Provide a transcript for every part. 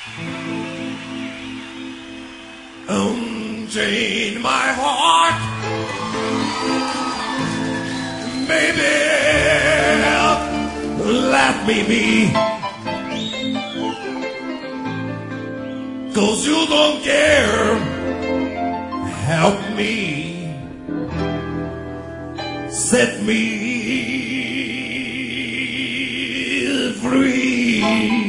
Unchain my heart, baby, let me be. 'Cause you don't care, help me, set me free.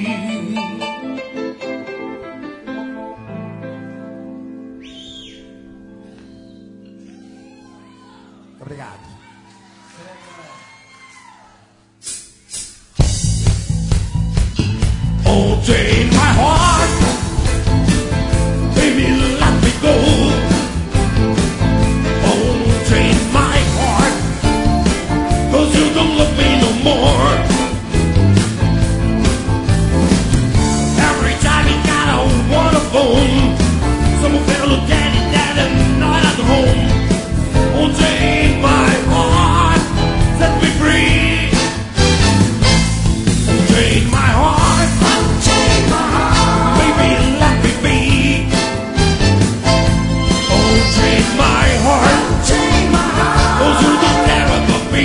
Obrigado. Unchain my heart, baby, let me go. Unchain my heart, 'cause you don't love me no more. Every time you got a water phone, someone better look at it, dad, and not at home. Unchain my heart, set me free. Unchain my heart, unchain my heart, baby, let me be. Unchain my heart, unchain my heart, 'cause you don't care about me.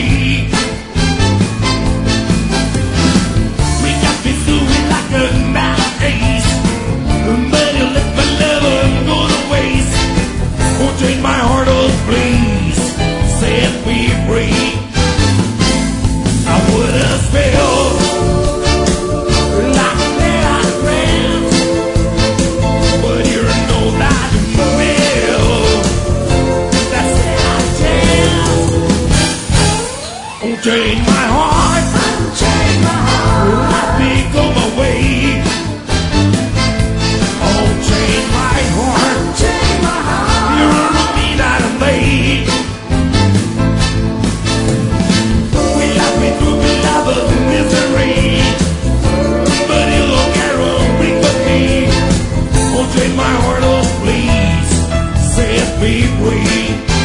We got me doing like a mad ace, but you let my love go to waste. Unchain my heart, oh please, set me free. I would have spilled like that I dreamt, but you know that will. That's it, I chance. Unchain my heart, unchain my heart, let me go my way. Unchain my heart, unchain my heart, you don't mean that I'm late. We love me through the love of misery, but you don't care a week with me. Unchain my heart, oh please, set me free.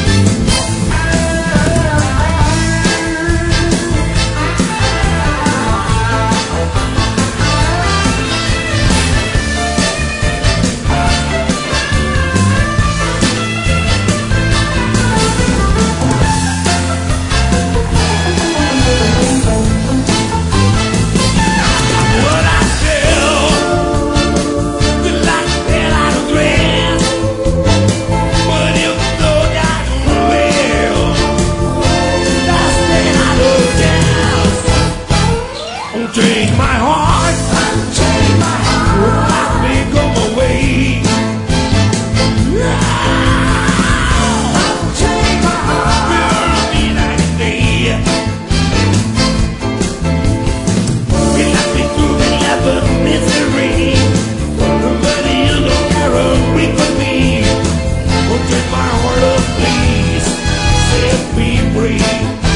What I feel, the light that I don't dream, but you know that will. That's it, I don't dance. Unchain my heart, unchain my heart, let me go my way. Unchain my heart, will be night and day. We left me through the love of misery, but you don't care a week with me. Unchain my heart, oh please, set me free.